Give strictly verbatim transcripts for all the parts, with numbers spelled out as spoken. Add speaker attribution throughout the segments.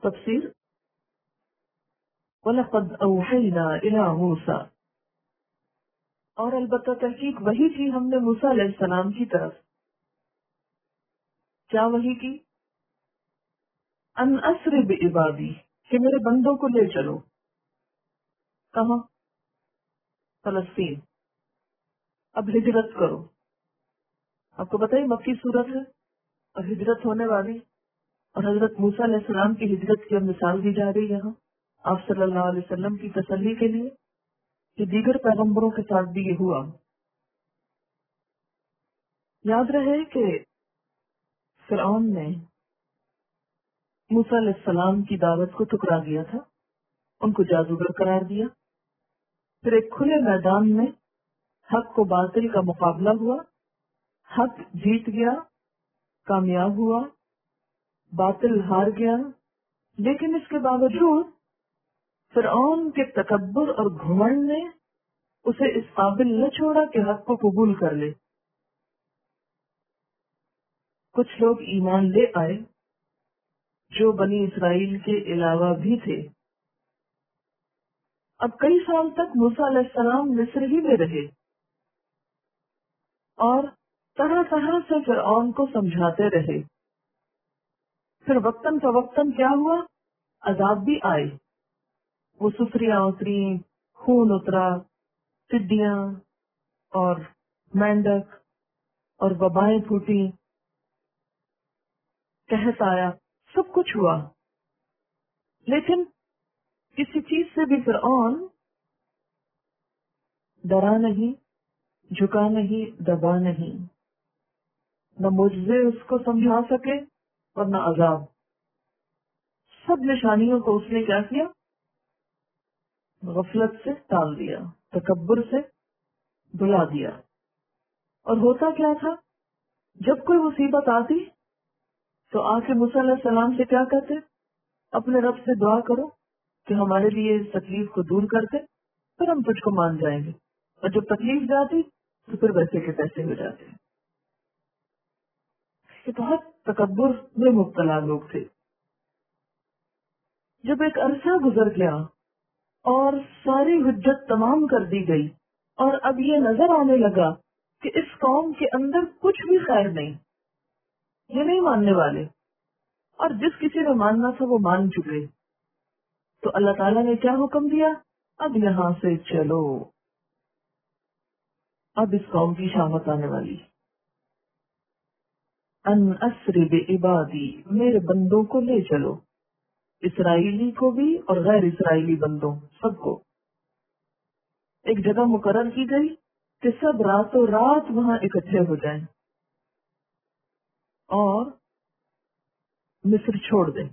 Speaker 1: تفسیر وَلَقَدْ أَوْحَيْنَا إِلَى مُوسَى، اور البتہ تحقیق وحی کی ہم نے موسیٰ علیہ السلام کی طرف. کیا وحی کی؟ ان اسر بعبادی، کہ میرے بندوں کو لے چلو. کہاں؟ فلسطین. اب ہجرت کرو. آپ کو پتہ ہی مکی صورت ہے اور ہجرت ہونے والی، اور حضرت موسیٰ علیہ السلام کی ہجرت کی مثال دی جا رہی ہے یہاں آپ صلی اللہ علیہ وسلم کی تسلی کے لیے کہ دیگر پیغمبروں کے ساتھ بھی یہ ہوا. یاد رہے کہ فرعون نے موسیٰ علیہ السلام کی دعوت کو ٹھکرا دیا تھا، ان کو جادوگر قرار دیا. پھر ایک کھلے میدان میں حق کو باطل کا مقابلہ ہوا، حق جیت گیا، کامیاب ہوا، باطل ہار گیا. لیکن اس کے باوجود فرعون کے تکبر اور گھمنڈ نے اسے اس قابل نہ چھوڑا کہ حق کو قبول کر لے. کچھ لوگ ایمان لے آئے جو بنی اسرائیل کے علاوہ بھی تھے. اب کئی سال تک موسیٰ علیہ السلام مصر ہی میں رہے اور طرح طرح سے فرعون کو سمجھاتے رہے. پھر وقتاً فوقتاً کیا ہوا؟ عذاب بھی آئے. وہ سفریاں اتری، خون اترا، ٹڈیاں اور مینڈک اور وبائیں پھوٹی، قحط آیا، سب کچھ ہوا. لیکن کسی چیز سے بھی فرعون ڈرا نہیں، جھکا نہیں، دبا نہیں. نہ معجزے اس کو سمجھا سکے اور نہ عذاب. سب نشانیوں کو اس نے کیا کیا؟ غفلت سے ٹال دیا، تکبر سے بلا دیا. اور ہوتا کیا تھا؟ جب کوئی مصیبت آتی تو آ کے موسیٰ علیہ السلام سے کیا کہتے؟ اپنے رب سے دعا کرو کہ ہمارے لیے اس تکلیف کو دور کر دے، پھر ہم تجھ کو مان جائیں گے. اور جب تکلیف جاتی تو پھر ویسے کے پیسے ہو جاتے. یہ بہت تکبر میں مبتلا لوگ تھے. جب ایک عرصہ گزر گیا اور ساری حجت تمام کر دی گئی اور اب یہ نظر آنے لگا کہ اس قوم کے اندر کچھ بھی خیر نہیں، یہ نہیں ماننے والے، اور جس کسی نے ماننا تھا وہ مان چکے، تو اللہ تعالیٰ نے کیا حکم دیا؟ اب یہاں سے چلو، اب اس قوم کی شامت آنے والی. ان اسر بعبادی، میرے بندوں کو لے چلو، اسرائیلی کو بھی اور غیر اسرائیلی بندوں سب کو. ایک جگہ مقرر کی گئی کہ سب راتوں رات وہاں اکٹھے ہو جائیں اور مصر چھوڑ دیں.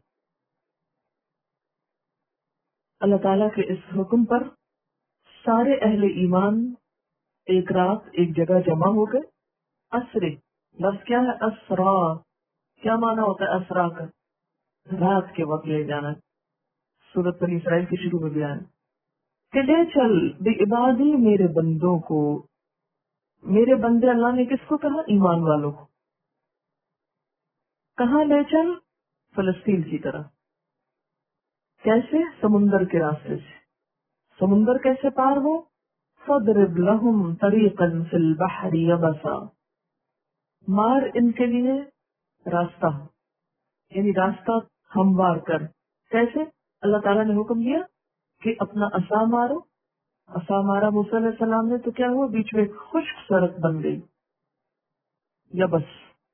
Speaker 1: اللہ تعالیٰ کے اس حکم پر سارے اہل ایمان ایک رات ایک جگہ جمع ہو گئے. اسرے لفظ کیا ہے؟ اسرا. کیا معنی ہوتا ہے اسرا کا؟ رات کے وقت لے جانا. سورۃ بنی اسرائیل کے شروع میں بیان کہ لے چل بعبادی، میرے بندوں کو. میرے بندے اللہ نے کس کو کہا؟ ایمان والوں کو. کہاں لے چل؟ فلسطین کی طرف. کیسے؟ سمندر کے راستے سے. سمندر کیسے پار ہو؟ فَاضْرِبْ لَهُمْ طَرِيقًا فِي الْبَحْرِ يَبَسًا، مار ان کے لیے راستہ، یعنی راستہ ہموار کر. کیسے؟ اللہ تعالیٰ نے حکم دیا کہ اپنا عصا مارو. عصا مارا موسیٰ علیہ السلام نے تو کیا ہوا؟ بیچ میں ایک خشک سڑک بن گئی. یا بس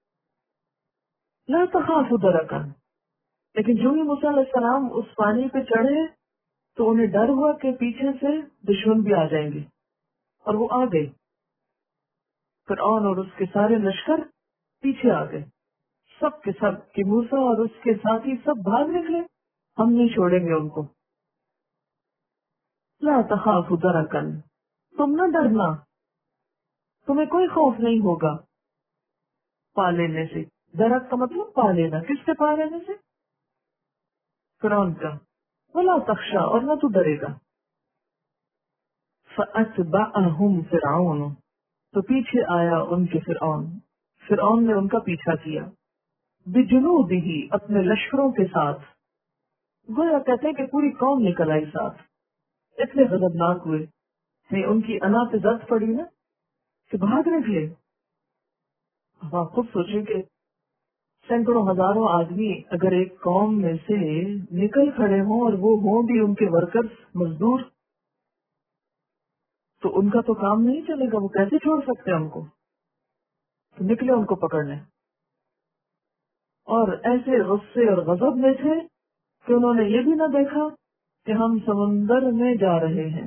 Speaker 1: لا تخاف درکا. لیکن جو ہی موسیٰ علیہ السلام اس پانی پہ چڑھے تو انہیں ڈر ہوا کہ پیچھے سے دشمن بھی آ جائیں گے، اور وہ آ گئے. فرعون اور اس کے سارے لشکر پیچھے آ گئے، سب کے سب، کہ موسیٰ اور اس کے ساتھی سب بھاگ نکلے، ہم نہیں چھوڑیں گے ان کو. لا تخاف درکن، تم نہ ڈرنا، تمہیں کوئی خوف نہیں ہوگا پا لینے سے. درک کا مطلب پا لینا. کس سے پا لینے سے؟ فرعون کا. ولا تخشا، اور نہ تو ڈرے گا. فأتبعهم فرعون، تو پیچھے آیا ان کے فرعون. فرعون نے ان کا پیچھا کیا. بجنودہ، اپنے لشکروں کے ساتھ. گویا کہتے ہیں کہ پوری قوم نکل آئی ساتھ، اتنے غضبناک ہوئے کہ ان کی انا پہ زد پڑی نا کہ بھاگ نکلے۔ اب آپ خود سوچیں کہ سینکڑوں ہزاروں آدمی اگر ایک قوم میں سے نکل کھڑے ہوں اور وہ ہوں بھی ان کے ورکرز، مزدور، تو ان کا تو کام نہیں چلے گا، وہ کیسے چھوڑ سکتے ہیں ان کو؟ تو نکلے ان کو پکڑنے، اور ایسے غصے اور غضب میں تھے کہ انہوں نے یہ بھی نہ دیکھا کہ ہم سمندر میں جا رہے ہیں۔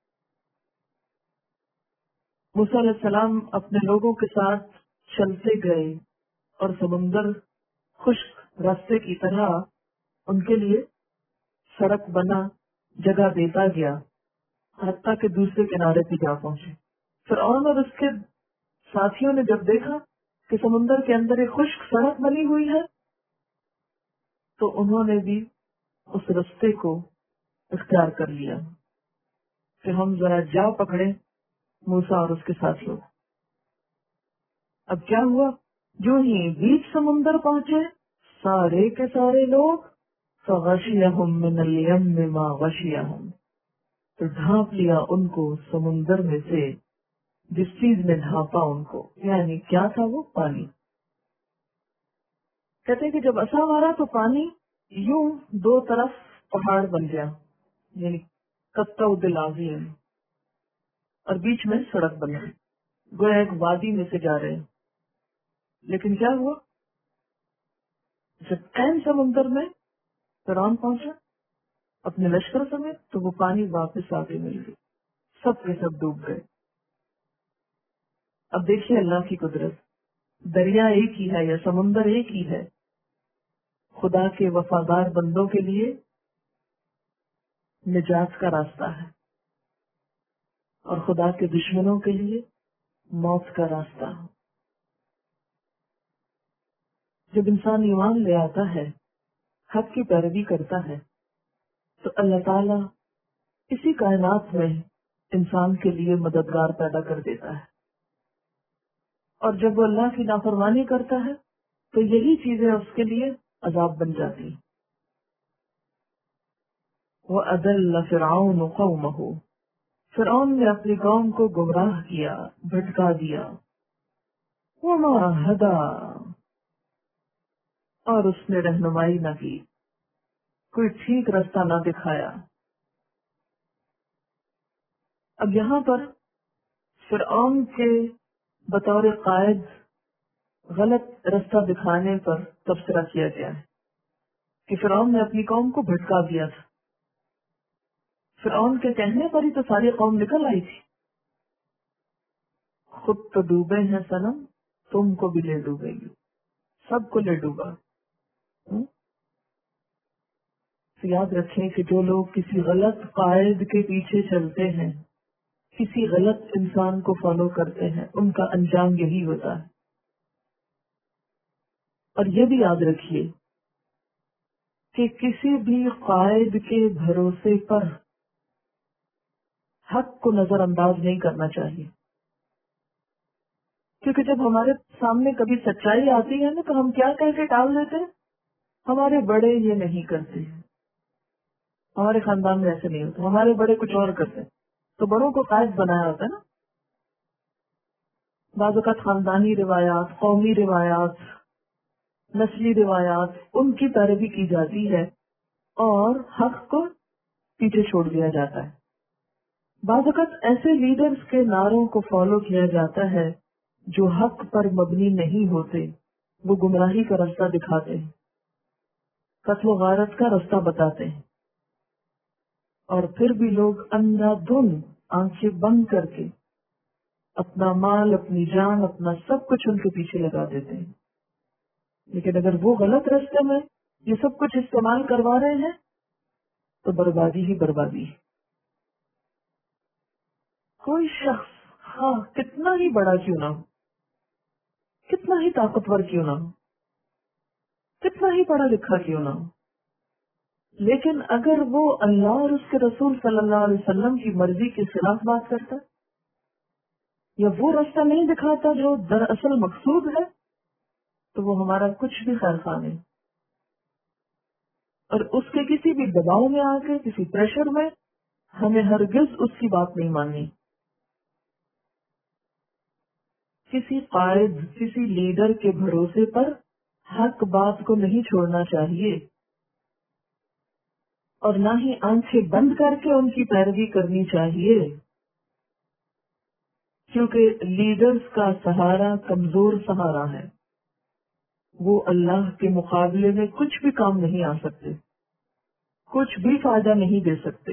Speaker 1: موسیٰ علیہ السلام اپنے لوگوں کے ساتھ چلتے گئے اور سمندر خشک راستے کی طرح ان کے لیے سڑک بنا، جگہ دیتا گیا، حتیٰ کہ دوسرے کنارے پہ جا پہنچے۔ فرعون اور اس کے ساتھیوں نے جب دیکھا کہ سمندر کے اندر ایک خشک سڑک بنی ہوئی ہے تو انہوں نے بھی اس رستے کو اختیار کر لیا کہ ہم ذرا جا پکڑے موسیٰ اور اس کے ساتھیوں۔ اب کیا ہوا؟ جو ہی بیچ سمندر پہنچے سارے کے سارے لوگ فغشیہم من الیم ما غشیہم، تو ڈھانپ لیا ان کو سمندر میں سے جس چیز نے ڈھانپا ان کو، یعنی کیا تھا وہ؟ پانی۔ کہتے ہیں کہ جب عصا مارا تو پانی یوں دو طرف پہاڑ بن گیا، یعنی قطع دل عظیم، اور بیچ میں سڑک بن گئی، گویا ایک وادی میں سے جا رہے ہیں۔ لیکن کیا ہوا؟ جب عین سمندر میں فرعون پہنچا اپنے لشکر سمیت تو وہ پانی واپس آگے مل گئی، سب کے سب ڈوب گئے۔ اب دیکھیے اللہ کی قدرت، دریا ایک ہی ہے یا سمندر ایک ہی ہے، خدا کے وفادار بندوں کے لیے نجات کا راستہ ہے اور خدا کے دشمنوں کے لیے موت کا راستہ۔ جب انسان ایمان لے آتا ہے، حق کی پیروی کرتا ہے، تو اللہ تعالیٰ اسی کائنات میں انسان کے لیے مددگار پیدا کر دیتا ہے، اور جب وہ اللہ کی نافرمانی کرتا ہے تو یہی چیزیں اس کے لیے عذاب بن جاتی ہیں۔ وَأَضَلَّ فِرْعَوْنُ قَوْمَهُ، فرعون نے اپنی قوم کو گمراہ کیا، بھٹکا دیا۔ وَمَا هَدَى، اور اس نے رہنمائی نہ کی، کوئی ٹھیک راستہ نہ دکھایا۔ اب یہاں پر فرعون کے بطور قائد غلط راستہ دکھانے پر تبصرہ کیا گیا ہے کہ فرعون نے اپنی قوم کو بھٹکا دیا تھا۔ فرعون کے کہنے پر ہی تو ساری قوم نکل آئی تھی۔ خود تو ڈوبے ہیں صنم، تم کو بھی لے ڈوبے گی، سب کو لے ڈوبا۔ تو یاد رکھیں کہ جو لوگ کسی غلط قائد کے پیچھے چلتے ہیں، کسی غلط انسان کو فالو کرتے ہیں، ان کا انجام یہی ہوتا ہے۔ اور یہ بھی یاد رکھیے کہ کسی بھی قائد کے بھروسے پر حق کو نظر انداز نہیں کرنا چاہیے، کیونکہ جب ہمارے سامنے کبھی سچائی آتی ہے نا تو ہم کیا کہہ کے ٹال دیتے ہیں؟ ہمارے بڑے یہ نہیں کرتے، ہمارے خاندان میں ایسے نہیں ہوتا، ہمارے بڑے کچھ اور کرتے ہیں، تو بڑوں کو قائد بنایا ہوتا ہے نا۔ بعض اوقات خاندانی روایات، قومی روایات، نسلی روایات، ان کی پیروی کی جاتی ہے اور حق کو پیچھے چھوڑ دیا جاتا ہے۔ بعض اوقات ایسے لیڈرز کے نعروں کو فالو کیا جاتا ہے جو حق پر مبنی نہیں ہوتے، وہ گمراہی کا راستہ دکھاتے ہیں، قتل و غارت کا راستہ بتاتے ہیں، اور پھر بھی لوگ اندھا دھن آنکھیں بند کر کے اپنا مال، اپنی جان، اپنا سب کچھ ان کے پیچھے لگا دیتے ہیں۔ لیکن اگر وہ غلط راستے میں یہ سب کچھ استعمال کروا رہے ہیں تو بربادی ہی بربادی ہے۔ کوئی شخص ہاں کتنا ہی بڑا کیوں نہ ہو، کتنا ہی طاقتور کیوں نہ ہو، کتنا ہی پڑھا لکھا کیوں نہ ہو، لیکن اگر وہ اللہ اور اس کے رسول صلی اللہ علیہ وسلم کی مرضی کے خلاف بات کرتا یا وہ راستہ نہیں دکھاتا جو دراصل مقصود ہے، تو وہ ہمارا کچھ بھی خیر خواہ نہیں۔ اور اس کے کسی بھی دباؤ میں آ کے، کسی پریشر میں ہمیں ہرگز اس کی بات نہیں ماننی. کسی قائد، کسی لیڈر کے بھروسے پر حق بات کو نہیں چھوڑنا چاہیے، اور نہ ہی آنکھیں بند کر کے ان کی پیروی کرنی چاہیے، کیونکہ لیڈرز کا سہارا کمزور سہارا ہے. وہ اللہ کے مقابلے میں کچھ بھی کام نہیں آ سکتے، کچھ بھی فائدہ نہیں دے سکتے.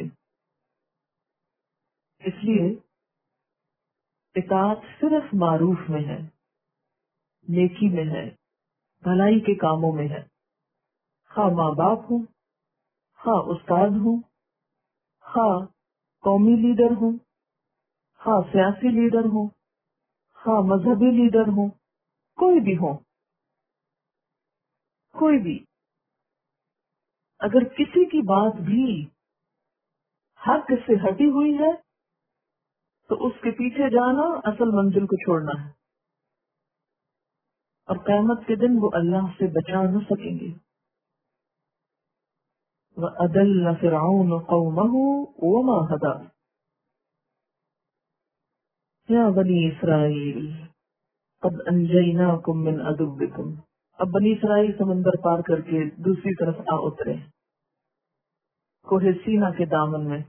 Speaker 1: اس لیے اطاعت صرف معروف میں ہے، نیکی میں ہے، بھلائی کے کاموں میں ہے. خواہ ماں باپ ہوں، خواہ استاد ہوں، خواہ قومی لیڈر ہوں، خواہ سیاسی لیڈر ہوں، خواہ مذہبی لیڈر ہوں، کوئی بھی ہو، کوئی بھی اگر کسی کی بات بھی حق سے ہٹی ہوئی ہے تو اس کے پیچھے جانا اصل منزل کو چھوڑنا ہے، اور قیامت کے دن وہ اللہ سے بچا نہ سکیں گے. وَأَضَلَّ فِرْعَوْنُ قَوْمَهُ وَمَا هَدَىٰ. یا بنی اسرائیل قد انجیناکم من عدوکم. اب بنی اسرائیل سمندر پار کر کے دوسری طرف آ اترے، کوہ سینا کے دامن میں.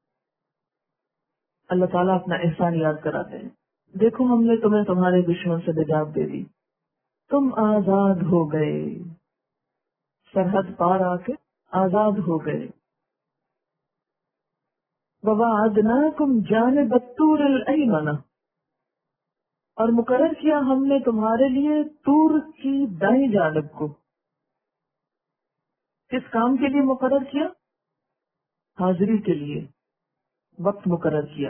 Speaker 1: اللہ تعالیٰ اپنا احسان یاد کراتے ہیں. دیکھو ہم نے تمہیں تمہارے دشمن سے نجات دے دی، تم آزاد ہو گئے، سرحد پار آ کے آزاد ہو گئے. وَوَعَدْنَاكُمْ جَانِبَ الطُّورِ الْأَيْمَنَ. اور مقرر کیا ہم نے تمہارے لیے طور کی دائیں جانب کو. کس کام کے لیے مقرر کیا؟ حاضری کے لیے وقت مقرر کیا.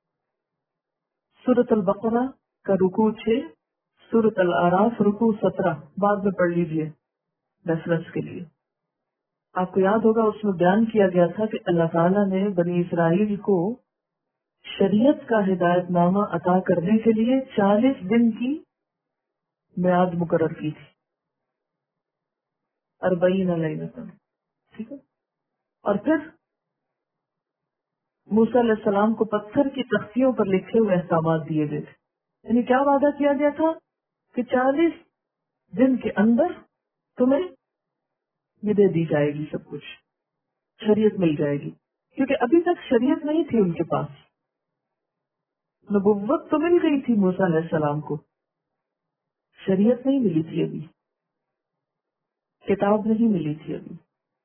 Speaker 1: سورۃ البقرہ کا رکوع چھ، سورۃ الاعراف رکوع سترہ، بعد میں پڑھ لیجئے ریفرنس کے لیے. آپ کو یاد ہوگا اس میں بیان کیا گیا تھا کہ اللہ تعالیٰ نے بنی اسرائیل کو شریعت کا ہدایت نامہ عطا کرنے کے لیے چالیس دن کی میعاد مقرر کی تھی. اربعین لیلۃ، ٹھیک ہے. اور پھر موسیٰ علیہ السلام کو پتھر کی تختیوں پر لکھے ہوئے احکامات دیے گئے تھے. یعنی کیا وعدہ کیا گیا تھا کہ چالیس دن کے اندر تمہیں یہ دے دی جائے گی، سب کچھ شریعت مل جائے گی. کیونکہ ابھی تک شریعت نہیں تھی ان کے پاس. نبوت تو مل گئی تھی موسیٰ علیہ السلام کو، شریعت نہیں ملی تھی، ابھی کتاب نہیں ملی تھی. ابھی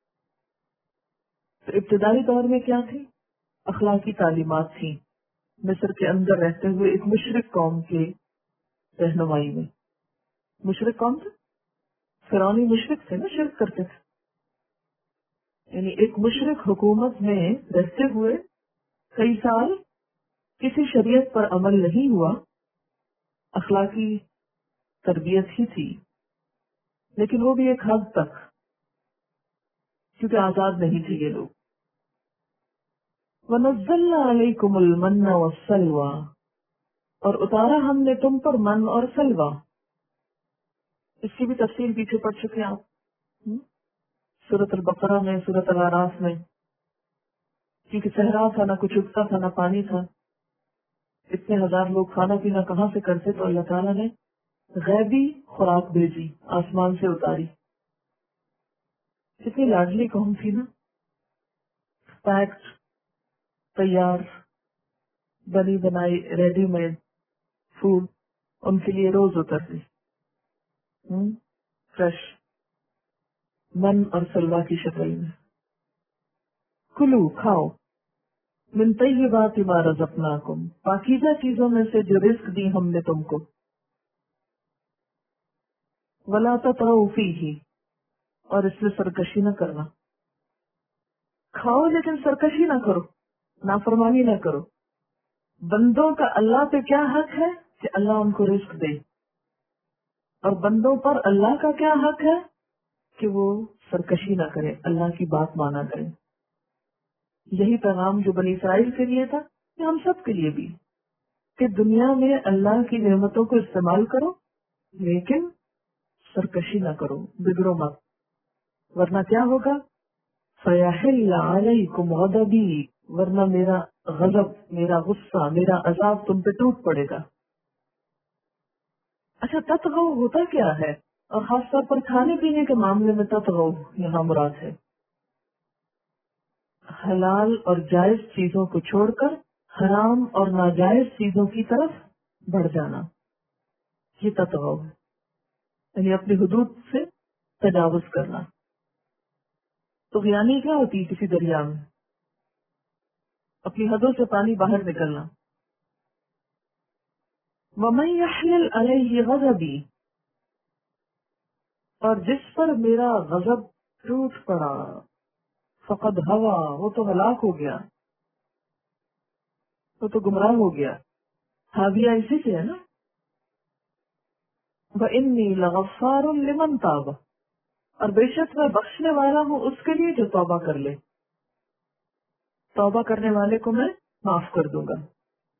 Speaker 1: تو ابتدائی دور میں کیا تھی؟ اخلاقی تعلیمات تھیں. مصر کے اندر رہتے ہوئے ایک مشرک قوم کے رہنمائی میں. مشرک قوم تھے، فرعونی مشرک تھے نا، شرک کرتے تھے. یعنی ایک مشرک حکومت میں رہتے ہوئے کئی سال کسی شریعت پر عمل نہیں ہوا، اخلاقی تربیت ہی تھی، لیکن وہ بھی ایک حد تک، کیونکہ آزاد نہیں تھے یہ لوگ. وَنَزَّلْنَا عَلَيْكُمُ الْمَنَّ وَالسَّلْوَىٰ. اور اتارا ہم نے تم پر من اور سلوہ. اس کی بھی تفصیل پیچھے پڑھ چکے آپ سورۃ البقرہ میں، سورۃ الاعراف میں. کیونکہ صحرا تھا، نہ کچھ اگتا تھا، نہ پانی تھا، اتنے ہزار لوگ کھانا پینا کہاں سے کرتے؟ تو اللہ تعالیٰ نے غیبی خوراک بھیجی، آسمان سے اتاری. کتنی لاڈلی قوم تھی نا، پیکڈ، تیار، بنی بنائی، ریڈی میڈ فوڈ ان کے لیے روز اترتی، فریش من اور سلوا کی شکل میں. کلو، کھاؤ، من طیبات ما رزقناکم، پاکیزہ چیزوں میں سے جو رزق دی ہم نے تم کو. ولا تطغوا فیہ، اور اس میں سرکشی نہ کرنا. کھاؤ لیکن سرکشی نہ کرو، نافرمانی نہ کرو. بندوں کا اللہ پہ کیا حق ہے کہ اللہ ان کو رزق دے، اور بندوں پر اللہ کا کیا حق ہے کہ وہ سرکشی نہ کرے، اللہ کی بات مانا کرے. یہی پیغام جو بنی اسرائیل کے لیے تھا، یہ ہم سب کے لیے بھی، کہ دنیا میں اللہ کی نعمتوں کو استعمال کرو لیکن سرکشی نہ کرو، بگڑو مت، ورنہ کیا ہوگا؟ فَيَحِلَّ عَلَيْكُمْ غَضَبِي، ورنہ میرا غضب، میرا غصہ، میرا عذاب تم پہ ٹوٹ پڑے گا۔ اچھا، تطغو ہوتا کیا ہے؟ اور خاص طور پر کھانے پینے کے معاملے میں تطغو یہاں مراد ہے حلال اور جائز چیزوں کو چھوڑ کر حرام اور ناجائز چیزوں کی طرف بڑھ جانا، یہ تطغو ہے، یعنی اپنی حدود سے تجاوز کرنا۔ تو یعنی کیا ہوتی ہے کسی دریا میں؟ اپنی حدوں سے پانی باہر نکلنا۔ وَمَن يَحْلِلْ عَلَيْهِ غَضَبِي، اور جس پر میرا غضب ٹوٹ پڑا، فقد ہوا، وہ تو ہلاک ہو گیا، وہ تو گمراہ ہو گیا۔ حاویہ اسی سے ہے نا، وَإِنِّي لَغَفَّارٌ لِمَن تَابَ، اور بے شک میں بخشنے والا ہوں اس کے لیے جو توبہ کر لے، توبہ کرنے والے کو میں معاف کر دوں گا۔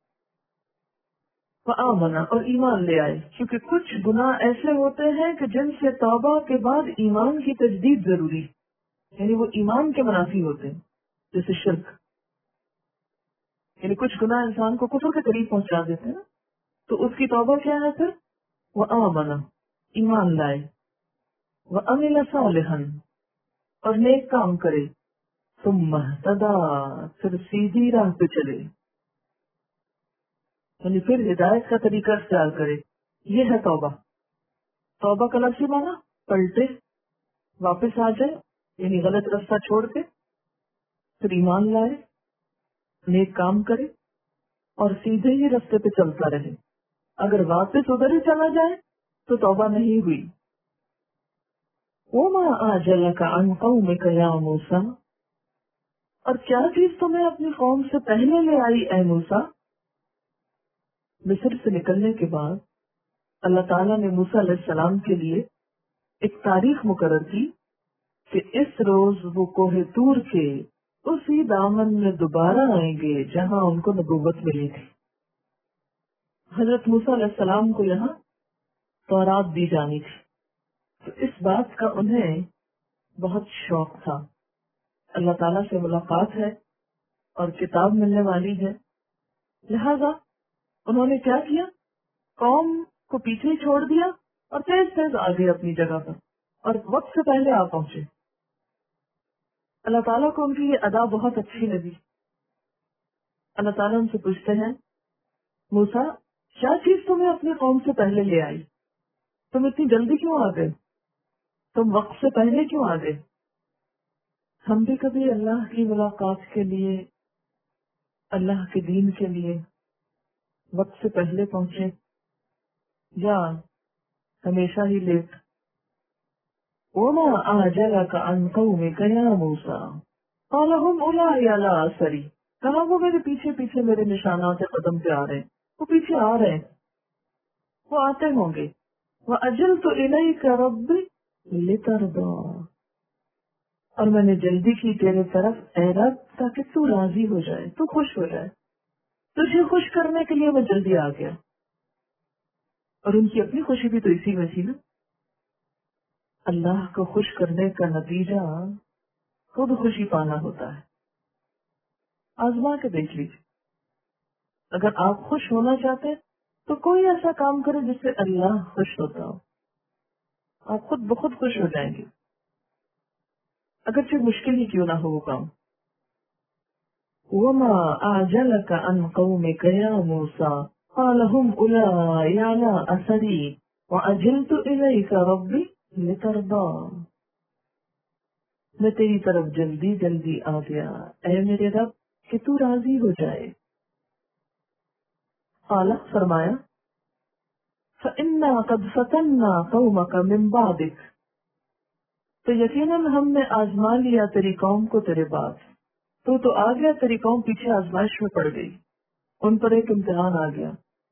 Speaker 1: وآمنا، اور ایمان لے آئے، کیونکہ کچھ گناہ ایسے ہوتے ہیں کہ جن سے توبہ کے بعد ایمان کی تجدید ضروری، یعنی وہ ایمان کے منافی ہوتے ہیں، جیسے شرک، یعنی کچھ گناہ انسان کو کفر کے قریب پہنچا دیتے ہیں، تو اس کی توبہ کیا ہے پھر؟ وآمنا، ایمان لائے، وعمل صالحا، اور نیک کام کرے، ثم اهتدى، پھر سیدھی راہ پہ چلے، یعنی پھر ہدایت کا طریقہ اختیار کرے، یہ ہے توبہ۔ توبہ کا لفظی معنی پلٹے، واپس آ جائے، یعنی غلط راستہ چھوڑ کے پھر ایمان لائے، نیک کام کرے اور سیدھے ہی راستے پہ چلتا رہے۔ اگر واپس ادھر ہی چلا جائے تو توبہ نہیں ہوئی۔ وَمَا أَعْجَلَكَ عَنْ قَوْمِكَ يَا مُوسَىٰ، اور کیا چیز تمہیں اپنی قوم سے پہلے لے آئی اے موسیٰ؟ مصر سے نکلنے کے بعد اللہ تعالیٰ نے موسیٰ علیہ السلام کے لیے ایک تاریخ مقرر کی کہ اس روز وہ کوہ طور کے اسی دامن میں دوبارہ آئیں گے جہاں ان کو نبوت ملی تھی۔ حضرت موسیٰ علیہ السلام کو یہاں تورات دی جانی تھی، تو اس بات کا انہیں بہت شوق تھا۔ اللہ تعالیٰ سے ملاقات ہے اور کتاب ملنے والی ہے، لہذا انہوں نے کیا کیا؟ قوم کو پیچھے چھوڑ دیا اور تیز تیز آگے اپنی جگہ پر، اور وقت سے پہلے آ پہنچے۔ اللہ تعالیٰ کو ان کی یہ ادا بہت اچھی لگی۔ اللہ تعالیٰ ان سے پوچھتے ہیں، موسیٰ کیا چیز تمہیں اپنی قوم سے پہلے لے آئی؟ تم اتنی جلدی کیوں آ گئے؟ تم وقت سے پہلے کیوں آ گئے؟ ہم بھی کبھی اللہ کی ملاقات کے لیے، اللہ کے دین کے لیے وقت سے پہلے پہنچے یا ہمیشہ ہی لیٹ؟ وَمَا أَعْجَلَكَ عَنْ قَوْمِكَ يَا مُوسَىٰ قَالَ هُمْ أُولَٰئِكَ عَلَىٰ أَثَرِي، کہا وہ میرے پیچھے پیچھے میرے نشانات قدم پہ آ رہے ہیں، وہ پیچھے آ رہے ہیں، وہ آتے ہوں گے۔ وَأَجَلْتُ إِلَيْكَ رَبِّ لِتَرْضَىٰ، اور میں نے جلدی کی تیرے طرف اے رب تاکہ تو راضی ہو جائے، تو خوش ہو جائے، تجھے خوش کرنے کے لیے میں جلدی آ گیا۔ اور ان کی اپنی خوشی بھی تو اسی میں تھی نا۔ اللہ کو خوش کرنے کا نتیجہ خود خوشی پانا ہوتا ہے۔ آزما کے دیکھ لیجیے، اگر آپ خوش ہونا چاہتے تو کوئی ایسا کام کرے جس سے اللہ خوش ہوتا ہو، آپ خود بخود خوش ہو جائیں گے، اگرچہ مشکل ہی کیوں نہ ہو وہ کام۔ وَمَا أَعْجَلَكَ عَنْ قَوْمِكَ يَا مُوسَىٰ قَالَ هُمْ أُولَٰئِكَ عَلَىٰ أَثَرِي وَأَجَلْتُ إِلَيْكَ رَبِّ لِتَرْضَىٰ، میں تیری طرف جلدی جلدی آ گیا اے میرے رب کہ تو راضی ہو جائے۔ قال، فرمایا، فَإِنَّا قَدْ فَتَنَّا قَوْمَكَ مِن بَعْدِكَ، تو یقیناً ہم نے آزما لیا تیری قوم کو تیرے بعد، تو تو آ گیا، تیری قوم پیچھے آزمائش میں پڑ گئی، ان پر ایک امتحان آ گیا۔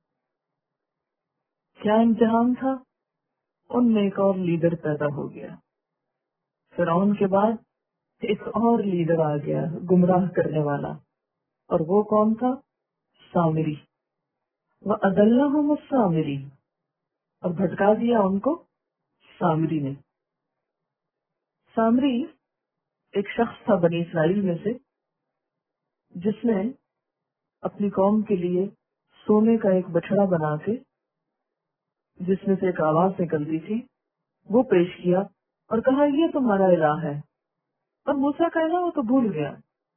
Speaker 1: کیا امتحان تھا؟ ان میں ایک اور لیڈر پیدا ہو گیا، فرعون کے بعد ایک اور لیڈر آ گیا گمراہ کرنے والا، اور وہ کون تھا؟ سامری۔ وَأَضَلَّهُمُ السَّامِرِي، اور بھٹکا دیا ان کو سامری نے۔ سامری ایک شخص تھا بنی اسرائیل میں سے جس نے اپنی قوم کے لیے سونے کا ایک بچڑا بنا کے جس میں سے ایک آواز نکلتی تھی وہ پیش کیا اور کہا یہ تمہارا الہ ہے، اور موسیٰ کا الہ وہ تو بھول گیا۔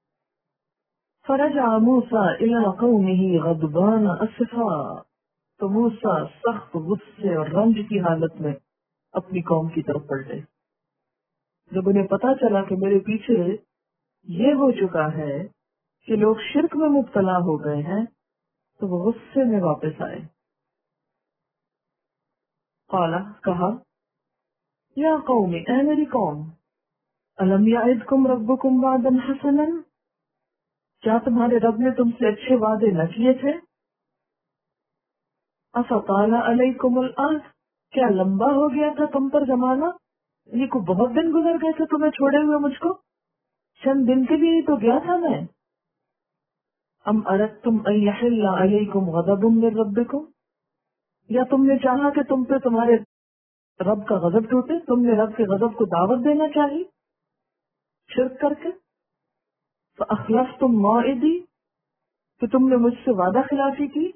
Speaker 1: فرجع موسیٰ الی قومہ غضبان اسفا، تو موسیٰ سخت غصے اور رنج کی حالت میں اپنی قوم کی طرف پلٹے۔ جب انہیں پتا چلا کہ میرے پیچھے یہ ہو چکا ہے کہ لوگ شرک میں مبتلا ہو گئے ہیں تو وہ غصے میں واپس آئے۔ قال، کہا، یا قوم، اے میری قوم، الم یعدکم ربکم وعدا حسنا، کیا تمہارے رب نے تم سے اچھے وعدے نہ کیے تھے؟ افطال علیکم العہد، کیا لمبا ہو گیا تھا تم پر زمانہ؟ یہ کو بہت دن گزر گئے تھے تمہیں چھوڑے ہوئے مجھ کو، چند دن کے لیے تو گیا تھا میں۔ ام اردتم ان یحل علیکم غضب من ربکم، یا تم نے چاہا کہ تم پہ تمہارے رب کا غضب ٹوٹے، تم نے رب کے غضب کو دعوت دینا چاہی شرک کر کے؟ فاخلفتم موعدی، کہ تم نے مجھ سے وعدہ خلافی کی۔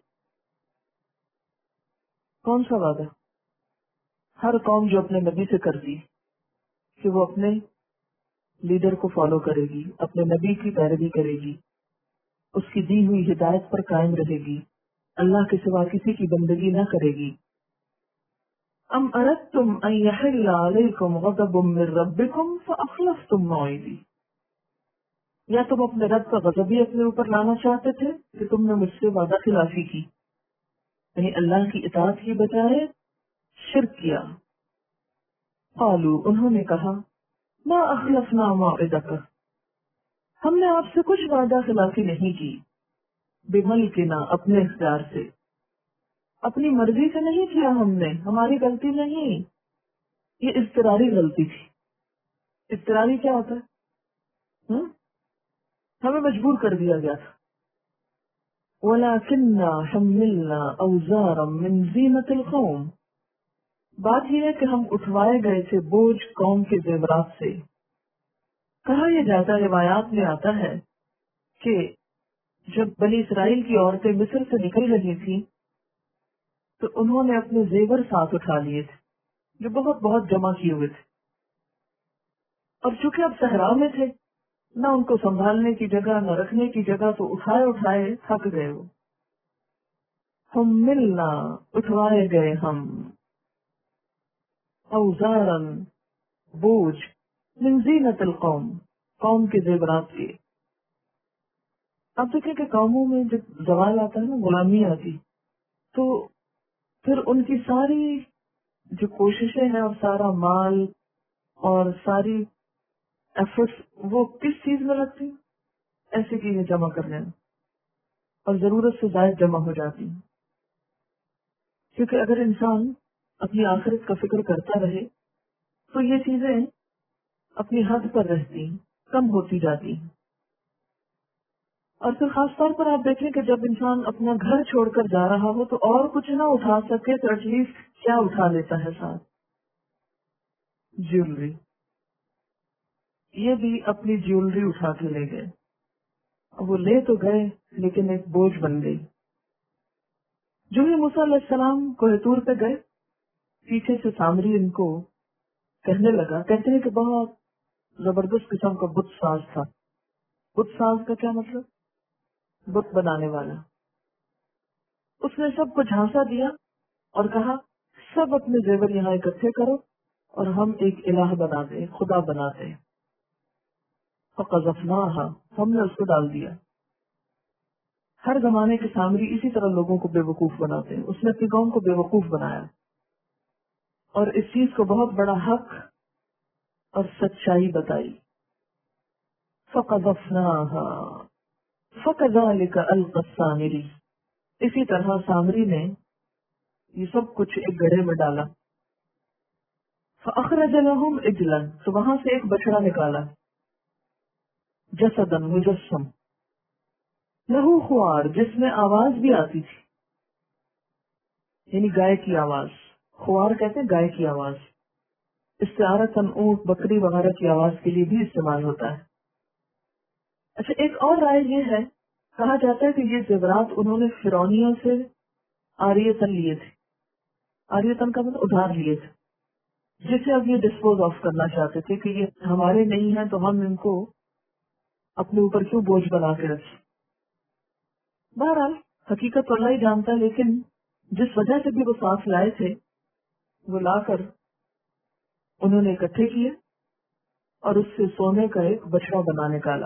Speaker 1: کون سا وعدہ؟ ہر قوم جو اپنے نبی سے کرتی کہ وہ اپنے لیڈر کو فالو کرے گی، اپنے نبی کی پیروی کرے گی، اس کی دی ہوئی ہدایت پر قائم رہے گی، اللہ کے سوا کسی کی بندگی نہ کرے گی۔ ام اردتم ان یحل علیکم غضب من ربکم فاخلفتم موعدی، یا تم اپنے رب کا غضب ہی اپنے اوپر لانا چاہتے تھے کہ تم نے مجھ سے وعدہ خلافی کی، یعنی اللہ کی اطاعت کی بجائے شرک کیا۔ قالوا، انہوں نے کہا، ما اخلفنا موعدک، ہم نے آپ سے کچھ وعدہ خلافی نہیں کی، بملکنا، اپنے اختیار سے، اپنی مرضی سے نہیں کیا، ہم نے، ہماری غلطی نہیں، یہ اضطراری غلطی تھی۔ اضطراری کیا ہوتا ہے؟ ہم؟ ہمیں مجبور کر دیا گیا تھا۔ وَلَكِنَّا حَمِّلْنَا أَوْزَارًا مِّن زِینَةِ الْقَوْمِ، بات یہ ہے کہ ہم اٹھوائے گئے تھے بوجھ قوم کے زیورات سے۔ کہا یہ جاتا روایات میں آتا ہے کہ جب بنی اسرائیل کی عورتیں مصر سے نکل رہی تھیں تو انہوں نے اپنے زیور ساتھ اٹھا لیے تھے جو بہت بہت جمع کیے ہوئے تھے، اور چونکہ اب صحرا میں تھے، نہ ان کو سنبھالنے کی جگہ نہ رکھنے کی جگہ، تو اٹھائے اٹھائے تھک گئے وہ۔ ہم ملنا، اٹھوائے گئے ہم، اوزارن، بوجھ، من زینت القوم، قوم کے زیورات کے۔ اب دیکھیں کہ قوموں میں جب زوال آتا ہے نا، غلامی آتی، تو پھر ان کی ساری جو کوششیں ہیں اور سارا مال اور ساری ایفرٹس وہ کس چیز میں لگتی ہیں؟ ایسی چیزیں جمع کرنے میں، اور ضرورت سے زائد جمع ہو جاتی ہیں۔ کیونکہ اگر انسان اپنی آخرت کا فکر کرتا رہے تو یہ چیزیں اپنی حد پر رہتی ہیں، کم ہوتی جاتی ہیں۔ اور پھر خاص طور پر آپ دیکھیں کہ جب انسان اپنا گھر چھوڑ کر جا رہا ہو تو اور کچھ نہ اٹھا سکے تو ایٹ لیسٹ کیا اٹھا لیتا ہے ساتھ؟ جیولری۔ یہ بھی اپنی جیولری اٹھا کے لے گئے۔ اب وہ لے تو گئے لیکن ایک بوجھ بن گئی۔ جو ہی موسیٰ علیہ السلام کوہ طور پہ گئے، پیچھے سے سامری ان کو کہنے لگا، کہتے ہیں کہ بہت زبردست قسم کا بت ساز تھا۔ بت ساز کا کیا مطلب؟ بت بنانے والا۔ اس نے سب کو جھانسا دیا اور کہا سب اپنے زیور یہاں اکٹھے کرو اور ہم ایک الہ بنا دیں، خدا بنا دیں۔ فقذفناها، ہم نے اس کو ڈال دیا۔ ہر زمانے کے سامری اسی طرح لوگوں کو بے وقوف بناتے ہیں، اس نے اپنی قوم کو بے وقوف بنایا اور اس چیز کو بہت بڑا حق اور سچائی بتائی۔ فقذفناها فكذلك القى السامری، اسی طرح سامری نے یہ سب کچھ ایک گڑھے میں ڈالا۔ فاخرج لهم عجلا، تو وہاں سے ایک بچڑا نکالا، جسدا مجسم، لہو خوار، جس میں آواز بھی آتی تھی، یعنی گائے کی آواز۔ خوار کہتے ہیں گائے کی آواز۔ استعارتاً اونٹ بکری وغیرہ کی آواز کے لیے بھی استعمال ہوتا ہے۔ اچھا، ایک اور رائے یہ ہے، کہا جاتا ہے کہ یہ زیورات انہوں نے فرعونیوں سے عاریتاً لیے تھے۔ عاریتاً کا مطلب ادھار لیے تھے، جسے اب یہ ڈسپوز آف کرنا چاہتے تھے کہ یہ ہمارے نہیں ہیں تو ہم ان کو اپنے اوپر کیوں بوجھ بنا کے رکھیں۔ بہرحال حقیقت تو اللہ ہی جانتا ہے، لیکن جس وجہ سے بھی وہ سانس لائے تھے وہ لا کر انہوں نے اکٹھے کیے اور اس سے سونے کا ایک بچڑا بنا نکالا۔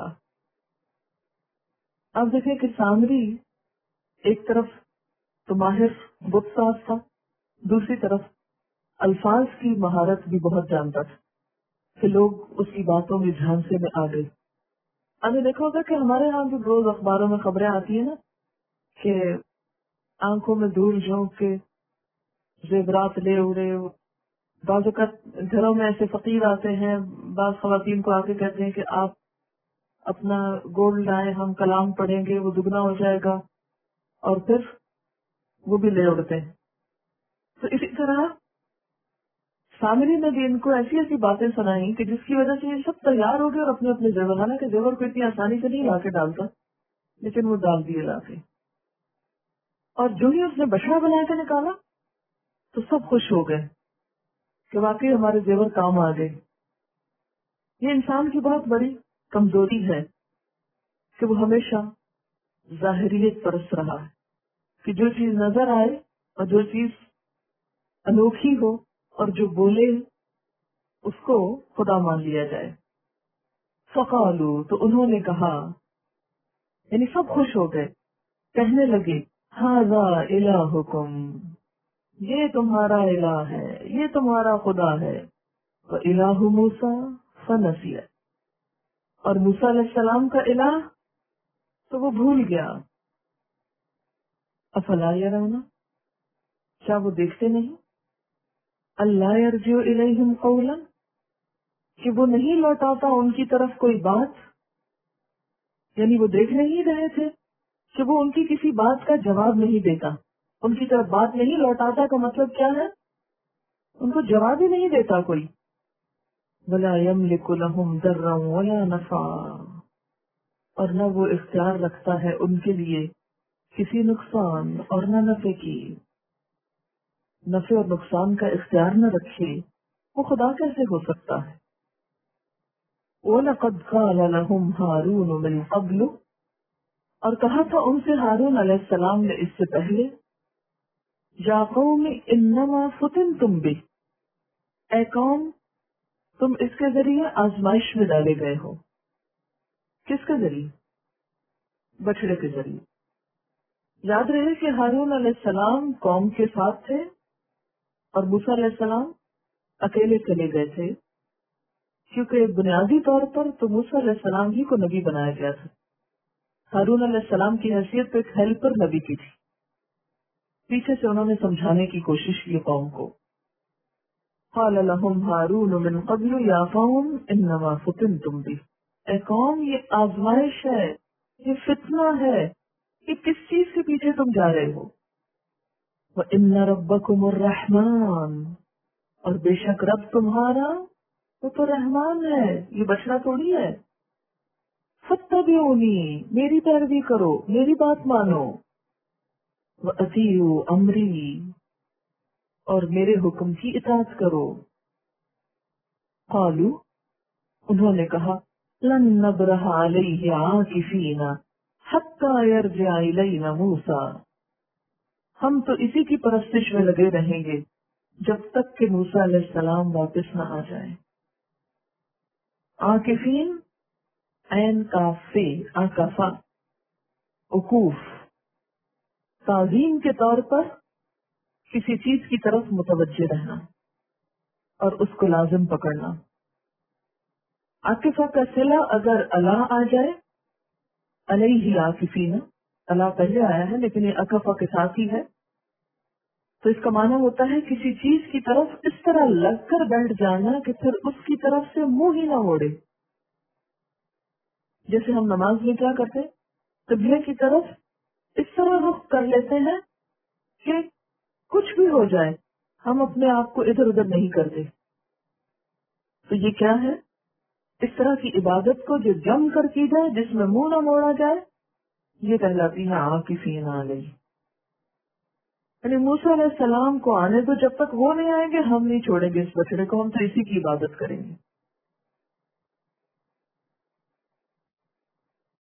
Speaker 1: اب دیکھیں کہ سامری ایک طرف تو ماہر بت ساز تھا، دوسری طرف الفاظ کی مہارت بھی بہت جانتا تھا کہ لوگ اس کی باتوں میں جھانسے میں آ گئے۔ ابھی دیکھا ہوگا کہ ہمارے یہاں بھی روز اخباروں میں خبریں آتی ہیں نا کہ آنکھوں میں دھول جھونک کے زیورات لے اڑے۔ بعض اوقات گھروں میں ایسے فقیر آتے ہیں، بعض خواتین کو آ کے کہتے ہیں کہ آپ اپنا گولڈ لائیں، ہم کلام پڑھیں گے، وہ دگنا ہو جائے گا، اور پھر وہ بھی لے اڑتے ہیں۔ تو اسی طرح سامری نے بھی ان کو ایسی ایسی باتیں سنائی کہ جس کی وجہ سے یہ سب تیار ہو گئے اور اپنے اپنے زیور، حالانکہ زیور کو اتنی آسانی سے نہیں لا کے ڈالتا، لیکن وہ ڈال دیے لا کے۔ اور جو ہی اس نے بچڑا بنا کے نکالا تو سب خوش ہو گئے کہ واقعی ہمارے زیور کام آ گئے۔ یہ انسان کی بہت بڑی کمزوری ہے کہ وہ ہمیشہ ظاہریت پرست رہا ہے، کہ جو چیز نظر آئے اور جو چیز انوکھی ہو اور جو بولے اس کو خدا مان لیا جائے۔ فقالو، تو انہوں نے کہا، یعنی سب خوش ہو گئے، کہنے لگے، ھذا الہکم، یہ تمہارا الہ ہے، یہ تمہارا خدا ہے، وَإِلَٰهُ مُوسَىٰ فَنَسِیَ، اور موسیٰ علیہ السلام کا الہ تو وہ بھول گیا۔ افلا یرون، کیا وہ دیکھتے نہیں، اللہ یرجع الیہم قولا، کہ وہ نہیں لوٹاتا ان کی طرف کوئی بات، یعنی وہ دیکھ نہیں رہے تھے کہ وہ ان کی کسی بات کا جواب نہیں دیتا، ان کی طرف بات نہیں لوٹاتا کا مطلب کیا ہے، ان کو جواب ہی نہیں دیتا کوئی۔ ولا یملک لہم ضرا ولا نفعا، اور نہ وہ اختیار رکھتا ہے ان کے لیے کسی نقصان اور نہ نفع کی، نفع اور نقصان کا اختیار نہ رکھے وہ خدا کیسے ہو سکتا ہے۔ وَلَقَدْ قَالَ لَهُمْ هَارُونُ مِنْ قَبْلُ، اور کہا تھا ان سے ہارون علیہ السلام نے اس سے پہلے، یا قوم انما فتنتم بہ، اے قوم تم اس کے ذریعے آزمائش میں ڈالے گئے ہو۔ کس کے ذریعے؟ بچڑے کے ذریعے۔ یاد رہے کہ ہارون علیہ السلام قوم کے ساتھ تھے اور موسیٰ علیہ السلام اکیلے چلے گئے تھے، کیونکہ بنیادی طور پر تو موسیٰ علیہ السلام ہی کو نبی بنایا گیا تھا۔ ہارون علیہ السلام کی حیثیت ایک ہیلپر نبی کی تھی، پیچھے سے انہوں نے سمجھانے کی کوشش کی قوم کو۔ قال لهم هارون من قبل یا قوم انما فتنتم بہ، اے قوم یہ آزمائش ہے، یہ فتنہ ہے، یہ کس چیز کے پیچھے تم جا رہے ہو۔ وَإِنَّ رَبَّكُمُ الرَّحْمَٰنُ، اور بے شک رب تمہارا وہ تو رحمان ہے، یہ بچڑا تھوڑی ہے۔ فَاتَّبِعُونِی، میری پیروی کرو، میری بات مانو۔ وَأَطِیعُوا أَمْرِی، اور میرے حکم کی اطاعت کرو۔ قالوا، انہوں نے کہا، لن نبرح علیہ عاکفین حتی یرجع الینا موسیٰ، ہم تو اسی کی پرستش میں لگے رہیں گے جب تک کہ موسیٰ علیہ السلام واپس نہ آ جائیں۔ عاکفین، عین کافے، عاکفہ، وقوف، تعظیم کے طور پر کسی چیز کی طرف متوجہ رہنا اور اس کو لازم پکڑنا۔ عاکفہ کا صلہ اگر اللہ آ جائے، علیہ عاکفین، اللہ پہلے آیا ہے لیکن یہ عاکفہ کے ساتھ ہی ہے، تو اس کا معنی ہوتا ہے کسی چیز کی طرف اس طرح لگ کر بیٹھ جانا کہ پھر اس کی طرف سے منہ ہی نہ موڑے۔ جیسے ہم نماز میں کیا کرتے، قبلے کی طرف اس طرح رخ کر لیتے ہیں کہ کچھ بھی ہو جائے ہم اپنے آپ کو ادھر ادھر نہیں کرتے، تو یہ کیا ہے؟ اس طرح کی عبادت کو جو جم کر کی جائے، جس میں منہ نہ موڑا جائے، یہ کہلاتی ہے عاکفین علیہ۔ یعنی موسیٰ علیہ السلام کو آنے دو، جب تک وہ نہیں آئیں گے ہم نہیں چھوڑیں گے اس بچڑے کو، ہم تو اسی کی عبادت کریں گے۔